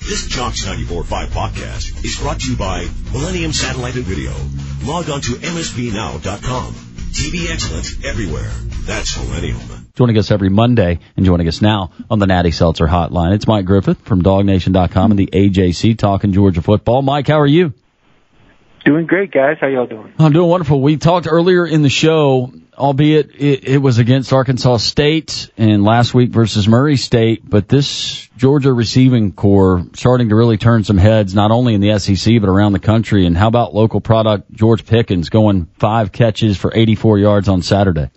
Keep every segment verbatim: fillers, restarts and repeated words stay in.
This Jocks ninety-four point five podcast is brought to you by Millennium Satellite and Video. Log on to M S B now dot com. T V excellence everywhere. That's Millennium. Joining us every Monday and joining us now on the Natty Seltzer Hotline. It's Mike Griffith from Dog Nation dot com and the A J C talking Georgia football. Mike, how are you? Doing great, guys. How y'all doing? I'm doing wonderful. We talked earlier in the show, albeit it, it was against Arkansas State and last week versus Murray State, but this Georgia receiving core starting to really turn some heads, not only in the S E C but around the country. And how about local product George Pickens going five catches for eighty-four yards on Saturday?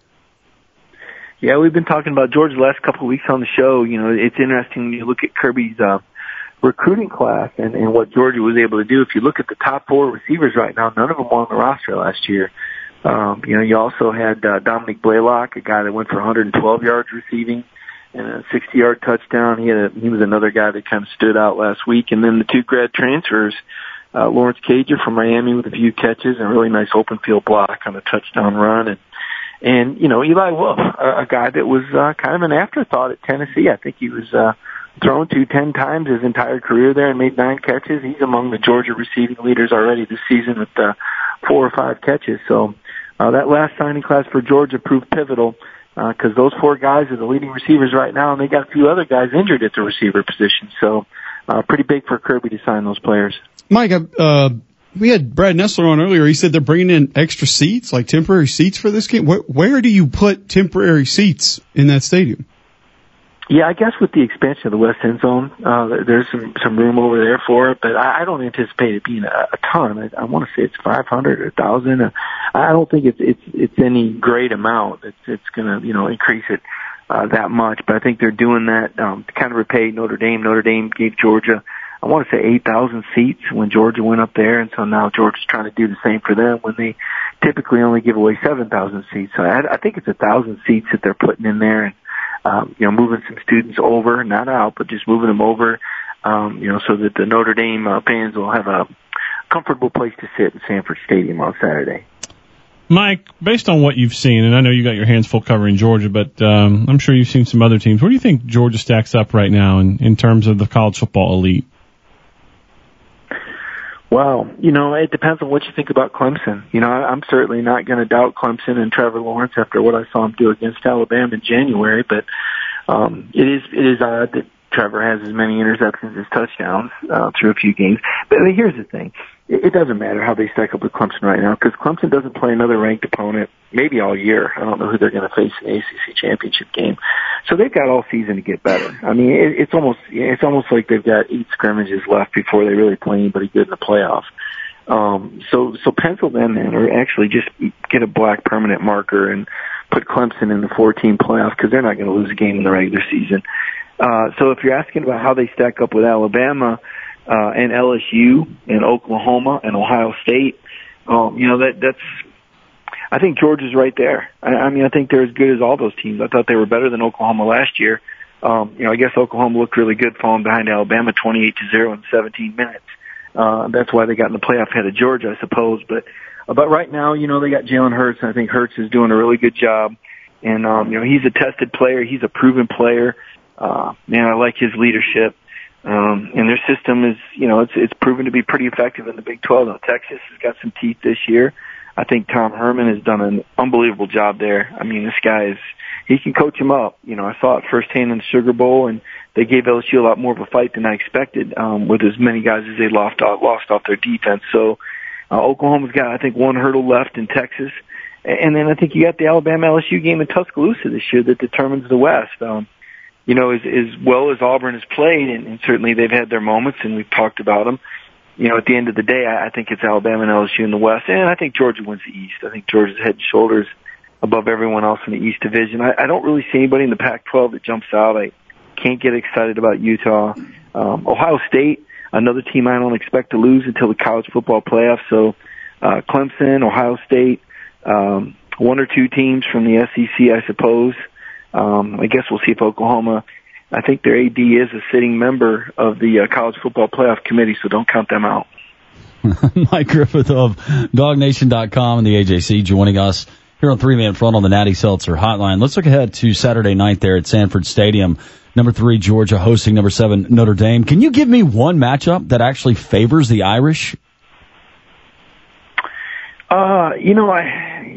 Yeah, we've been talking about Georgia the last couple of weeks on the show. You know, it's interesting when you look at Kirby's uh, recruiting class and, and what Georgia was able to do. If you look at the top four receivers right now, none of them were on the roster last year. Um, you know, you also had uh, Dominic Blaylock, a guy that went for one hundred twelve yards receiving and a sixty-yard touchdown. He had a, he was another guy that kind of stood out last week. And then the two grad transfers, uh, Lawrence Cager from Miami with a few catches and a really nice open field block on a touchdown run. And, and you know, Eli Wolf, a, a guy that was uh, kind of an afterthought at Tennessee. I think he was uh, thrown to ten times his entire career there and made nine catches. He's among the Georgia receiving leaders already this season with uh, four or five catches. So uh, that last signing class for Georgia proved pivotal because uh, those four guys are the leading receivers right now, and they got a few other guys injured at the receiver position. So uh, pretty big for Kirby to sign those players. Mike, uh, we had Brad Nessler on earlier. He said they're bringing in extra seats, like temporary seats for this game. Where, where do you put temporary seats in that stadium? Yeah, I guess with the expansion of the West End Zone, uh, there's some, some room over there for it, but I, I don't anticipate it being a, a ton. I, I want to say it's five hundred or one thousand. Uh, I don't think it's, it's, it's any great amount. It's, it's going to, you know, increase it, uh, that much, but I think they're doing that, um, to kind of repay Notre Dame. Notre Dame gave Georgia, I want to say eight thousand seats when Georgia went up there, and so now Georgia's trying to do the same for them when they typically only give away seven thousand seats. So I, I think it's one thousand seats that they're putting in there, and Um, you know, moving some students over, not out, but just moving them over, um, you know, so that the Notre Dame uh, fans will have a comfortable place to sit in Sanford Stadium on Saturday. Mike, based on what you've seen, and I know you got your hands full covering Georgia, but um, I'm sure you've seen some other teams. Where do you think Georgia stacks up right now in, in terms of the college football elite? Well, you know, it depends on what you think about Clemson. You know, I'm certainly not going to doubt Clemson and Trevor Lawrence after what I saw him do against Alabama in January, but um, it is it is odd that Trevor has as many interceptions as touchdowns uh, through a few games. But here's the thing. It, it doesn't matter how they stack up with Clemson right now because Clemson doesn't play another ranked opponent maybe all year. I don't know who they're going to face in the A C C championship game. So they've got all season to get better. I mean, it, it's almost it's almost like they've got eight scrimmages left before they really play anybody good in the playoff. Um, so so pencil them in, or actually just get a black permanent marker and put Clemson in the four-team playoff because they're not going to lose a game in the regular season. Uh, so if you're asking about how they stack up with Alabama uh, and L S U and Oklahoma and Ohio State, um, you know that that's. I think Georgia's right there. I, I mean, I think they're as good as all those teams. I thought they were better than Oklahoma last year. Um, you know, I guess Oklahoma looked really good falling behind Alabama twenty-eight to zero in seventeen minutes. Uh, that's why they got in the playoff ahead of Georgia, I suppose. But, uh, but right now, you know, they got Jalen Hurts, and I think Hurts is doing a really good job. And, um, you know, he's a tested player. He's a proven player. Uh, man, I like his leadership. Um, and their system is, you know, it's, it's proven to be pretty effective in the Big twelve. Now, Texas has got some teeth this year. I think Tom Herman has done an unbelievable job there. I mean, this guy is, he can coach him up. You know, I saw it firsthand in the Sugar Bowl, and they gave L S U a lot more of a fight than I expected, um, with as many guys as they lost off, lost off their defense. So, uh, Oklahoma's got, I think, one hurdle left in Texas. And then I think you got the Alabama L S U game in Tuscaloosa this year that determines the West. Um, you know, as, as well as Auburn has played, and, and certainly they've had their moments, and we've talked about them. You know, at the end of the day, I think it's Alabama and L S U in the West, and I think Georgia wins the East. I think Georgia's head and shoulders above everyone else in the East Division. I, I don't really see anybody in the Pac twelve that jumps out. I can't get excited about Utah. Um, Ohio State, another team I don't expect to lose until the college football playoffs. So uh, Clemson, Ohio State, um, one or two teams from the S E C, I suppose. Um, I guess we'll see if Oklahoma, I think their A D is a sitting member of the uh, College Football Playoff Committee, so don't count them out. Mike Griffith of Dog Nation dot com and the A J C joining us here on Three Man Front on the Natty Seltzer Hotline. Let's look ahead to Saturday night there at Sanford Stadium. Number three, Georgia hosting number seven, Notre Dame. Can you give me one matchup that actually favors the Irish? Uh, you know, I,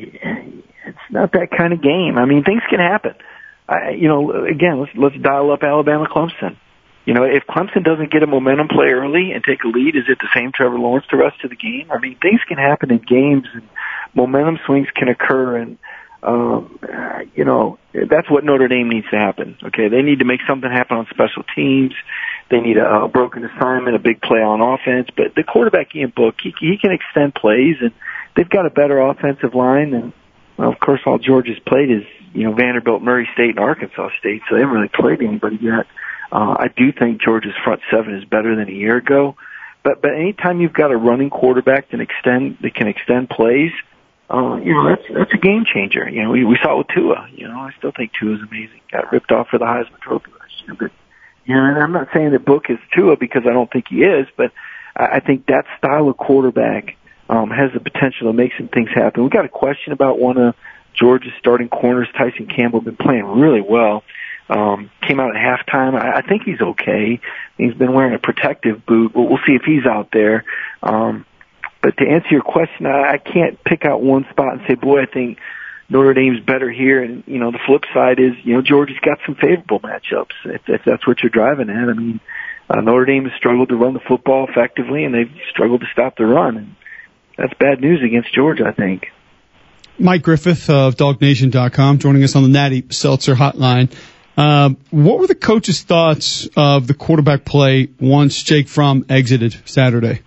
it's not that kind of game. I mean, things can happen. I, you know, again, let's, let's dial up Alabama Clemson. You know, if Clemson doesn't get a momentum play early and take a lead, is it the same Trevor Lawrence the rest of the game? I mean, things can happen in games, and momentum swings can occur, and, um, you know, that's what Notre Dame needs to happen. Okay, they need to make something happen on special teams. They need a, a broken assignment, a big play on offense. But the quarterback, Ian Book, he, he can extend plays, and they've got a better offensive line than, well, of course, all Georgia's played is, you know, Vanderbilt, Murray State, and Arkansas State, so they haven't really played anybody yet. Uh, I do think Georgia's front seven is better than a year ago. But, but anytime you've got a running quarterback that extend, that can extend plays, uh, you know, that's, that's a game changer. You know, we, we saw it with Tua. You know, I still think Tua's amazing. Got ripped off for the Heisman Trophy last year. But, you know, and I'm not saying that Book is Tua because I don't think he is, but I, I think that style of quarterback, um, has the potential to make some things happen. We got a question about one of Georgia's starting corners, Tyson Campbell, been playing really well. Um, came out at halftime. I, I think he's okay. He's been wearing a protective boot, but we'll see if he's out there. Um, but to answer your question, I, I can't pick out one spot and say, boy, I think Notre Dame's better here. And, you know, the flip side is, you know, Georgia's got some favorable matchups, if, if that's what you're driving at. I mean, uh, Notre Dame has struggled to run the football effectively, and they've struggled to stop the run. And that's bad news against Georgia, I think. Mike Griffith of dog nation dot com joining us on the Natty Seltzer hotline. Uh, what were the coach's thoughts of the quarterback play once Jake Fromm exited Saturday?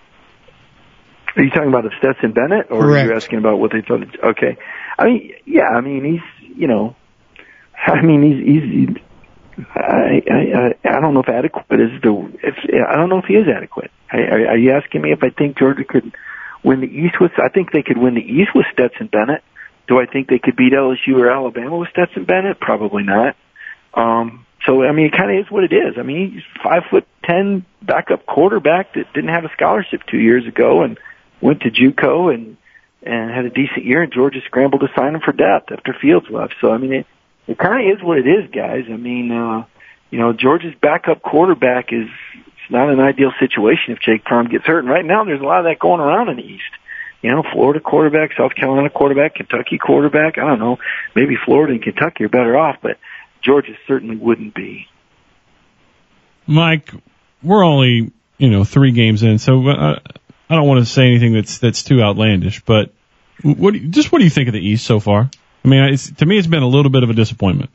Are you talking about Stetson Bennett, or Correct. are you asking about what they thought? Okay. I mean, yeah, I mean, he's, you know, I mean, he's, he's I, I, I don't know if adequate is the, if, I don't know if he is adequate. Are, are you asking me if I think Georgia could win the East with, I think they could win the East with Stetson Bennett. Do I think they could beat L S U or Alabama with Stetson Bennett? Probably not. Um, so, I mean, it kind of is what it is. I mean, he's five foot ten backup quarterback that didn't have a scholarship two years ago and went to JUCO and, and had a decent year, and Georgia scrambled to sign him for depth after Fields left. So, I mean, it, it kind of is what it is, guys. I mean, uh, you know, Georgia's backup quarterback is, it's not an ideal situation if Jake Fromm gets hurt. And right now there's a lot of that going around in the East. You know, Florida quarterback, South Carolina quarterback, Kentucky quarterback. I don't know. Maybe Florida and Kentucky are better off, but Georgia certainly wouldn't be. Mike, we're only, you know, three games in, so uh, I don't want to say anything that's that's too outlandish, but what do you, just what do you think of the East so far? I mean, it's, to me, it's been a little bit of a disappointment.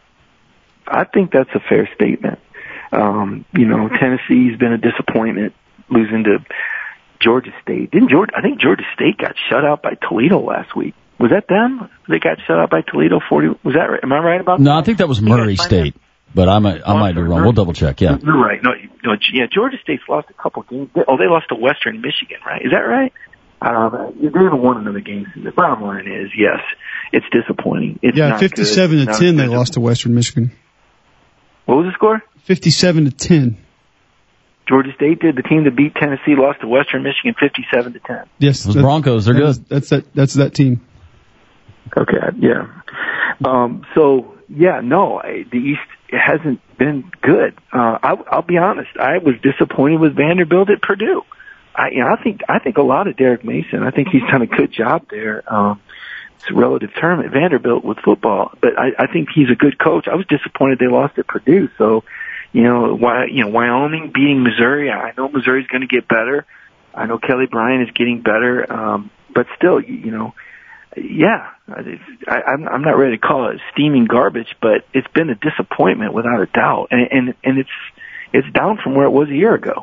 I think that's a fair statement. Um, you know, Tennessee's been a disappointment, losing to Georgia State. Didn't Georgia? I think Georgia State got shut out by Toledo last week. Was that them? They got shut out by Toledo forty. Was that right? Am I right about that? No, I think that was Murray State, but I might, I might be wrong. We'll double check. Yeah. You're right. No, no, yeah, Georgia State's lost a couple games. Oh, they lost to Western Michigan, right? Is that right? Um, they haven't won another game. The bottom line is, yes, it's disappointing. It's yeah, not fifty-seven good. to Not ten, they good. lost to Western Michigan. What was the score? Fifty-seven to ten. Georgia State did. The team that beat Tennessee lost to Western Michigan fifty-seven to ten. Yes, Those that- Broncos, they're that good. is- that's that. That's that team. Okay, yeah. Um, so yeah, no, I, the East hasn't been good. Uh, I, I'll be honest. I was disappointed with Vanderbilt at Purdue. I, you know, I think I think a lot of Derek Mason. I think he's done a good job there. Um, it's a relative term at Vanderbilt with football, but I, I think he's a good coach. I was disappointed they lost at Purdue. So, you know, why you know Wyoming beating Missouri. I know Missouri's going to get better. I know Kelly Bryant is getting better, um, but still, you, you know. Yeah, I, I'm, I'm not ready to call it steaming garbage, but it's been a disappointment without a doubt, and and, and it's it's down from where it was a year ago.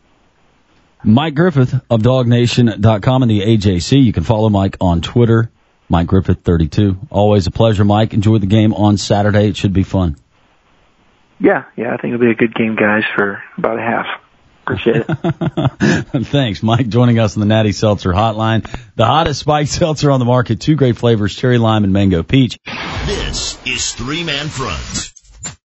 Mike Griffith of dog nation dot com and the A J C. You can follow Mike on Twitter, Mike Griffith thirty-two. Always a pleasure, Mike. Enjoy the game on Saturday. It should be fun. Yeah, yeah, I think it'll be a good game, guys, for about a half. Appreciate it. Thanks, Mike, joining us on the Natty Seltzer Hotline. The hottest spiked seltzer on the market. Two great flavors, cherry lime and mango peach. This is Three Man Front.